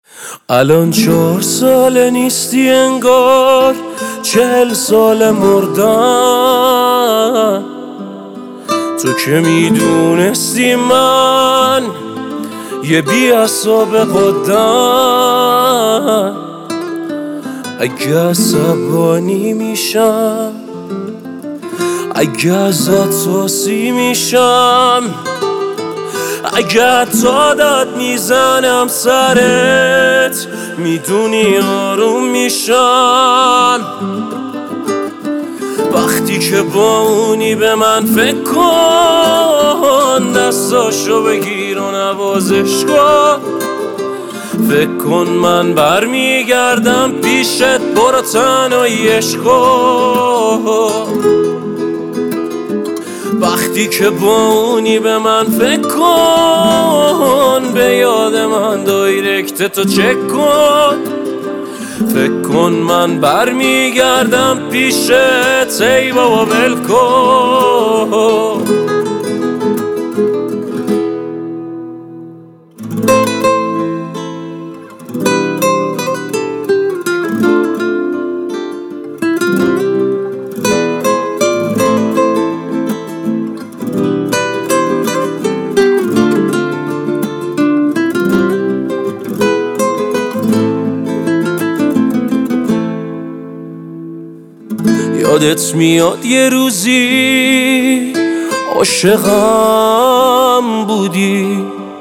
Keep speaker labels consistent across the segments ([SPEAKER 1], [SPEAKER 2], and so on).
[SPEAKER 1] الان 4 ساله نیستی انگار 40 سال مردن. تو که میدونستی من یه بی‌عصاب قدم، اگه عصبانی میشم، اگه ازت ساسی میشم، اگه حتی داد میزنم سرت، میدونی آروم میشم. وقتی که با اونی به من فکر کن، دستاشو بگیر و نوازش کن. فکر کن من برمیگردم پیشت، برو تنهاییش کن. وقتی که با اونی به من فکر کن، به یاد من دایرکت تو چک کن. فکر کن من برمیگردم پیشت، ای بابا ول کن. یادت میاد یه روزی عاشقم بودی،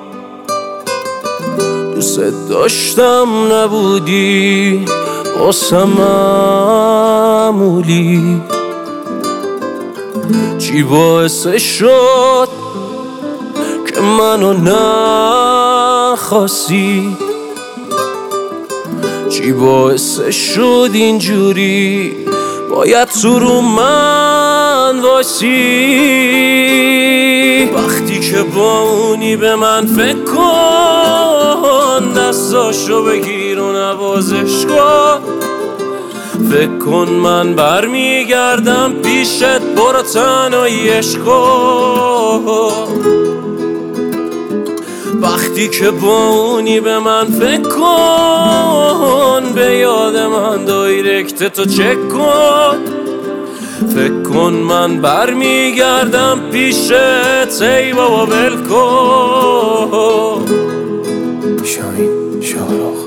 [SPEAKER 1] دوست داشتم نبودی واسم معمولی. چی باعث شد که منو نخواستی؟ چی باعث شد اینجوری باید تو رو من واسی؟ وقتی که با اونی به من فکر کن، دستاشو بگیر و نوازش کن. فکر کن من برمیگردم پیشت، برو تنهاییش کن. وقتی که با اونی به من فکر کن، به یاد من دایرکت تو چک کن. فکر کن من برمیگردم پیشت، ای بابا ول کن.
[SPEAKER 2] شاهین شاهرخ